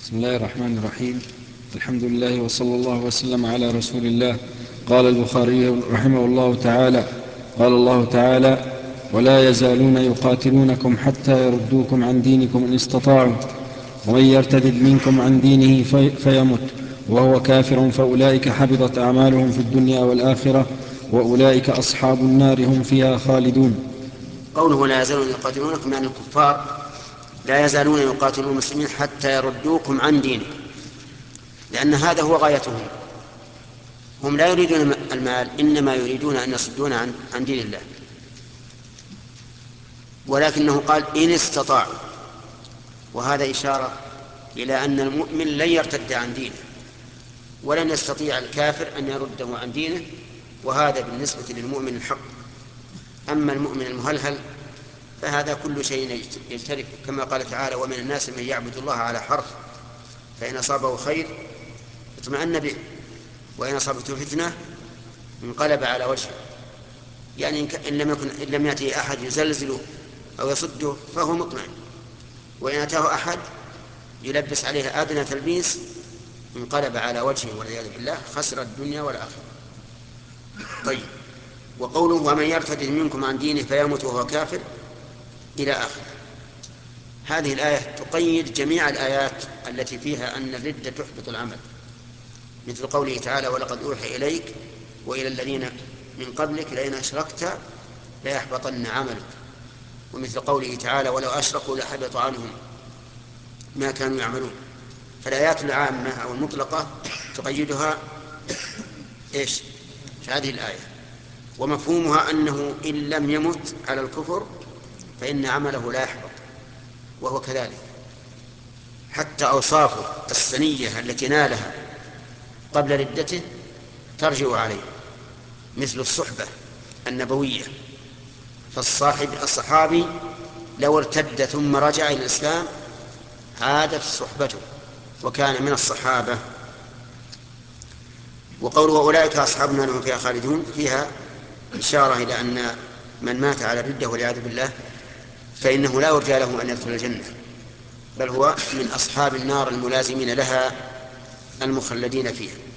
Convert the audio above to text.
بسم الله الرحمن الرحيم. الحمد لله وصلى الله وسلم على رسول الله. قال البخاري رحمه الله تعالى: قال الله تعالى: ولا يزالون يقاتلونكم حتى يردوكم عن دينكم إن استطاعوا ومن يرتد منكم عن دينه فيمت وهو كافر فأولئك حبطت أعمالهم في الدنيا والآخرة وأولئك أصحاب النار هم فيها خالدون. قوله لا يزالون يقاتلونكم يعني الكفار لا يزالون يقاتلون المسلمين حتى يردوكم عن دينكم، لأن هذا هو غايتهم. هم لا يريدون المال، إنما يريدون أن يصدون عن دين الله، ولكنه قال إن استطاعوا، وهذا إشارة إلى أن المؤمن لن يرتد عن دينه، ولن يستطيع الكافر أن يرده عن دينه، وهذا بالنسبة للمؤمن الحق. أما المؤمن المهلهل فهذا كل شيء يجترك، كما قال تعالى: ومن الناس من يعبد الله على حرف فإن أصابه خير اطمأن به وإن أصابته فتنة انقلب على وجهه. يعني إن لم يأتي أحد يزلزله أو يصده فهو مطمئن، وإن أتاه أحد يلبس عليه أدنى تلبيس انقلب على وجهه والعياذ بالله، خسر الدنيا والآخرة. طيب، وقوله ومن يرتد منكم عن دينه فيمت وهو كافر إلى آخره، هذه الآية تقيد جميع الآيات التي فيها أن الردة تحبط العمل، مثل قوله تعالى: ولقد أوحي إليك وإلى الذين من قبلك لئن أشركت ليحبطن عملك، ومثل قوله تعالى: ولو أشركوا لحبط عنهم ما كانوا يعملون. فالآيات العامة أو المطلقة تقيدها إيش في هذه الآية، ومفهومها أنه إن لم يمت على الكفر فإن عمله لا يحبط، وهو كذلك. حتى أوصافه السنية التي نالها قبل ردته ترجع عليه، مثل الصحبة النبوية، الصحابي لو ارتد ثم رجع إلى الإسلام عادت صحبته وكان من الصحابة. وقوله أولئك أصحاب النار هم فيها خالدون فيها إشارة إلى أن من مات على الردة والعياذ بالله فإنه لا يرجى له أن يدخل الجنة، بل هو من أصحاب النار الملازمين لها المخلدين فيها.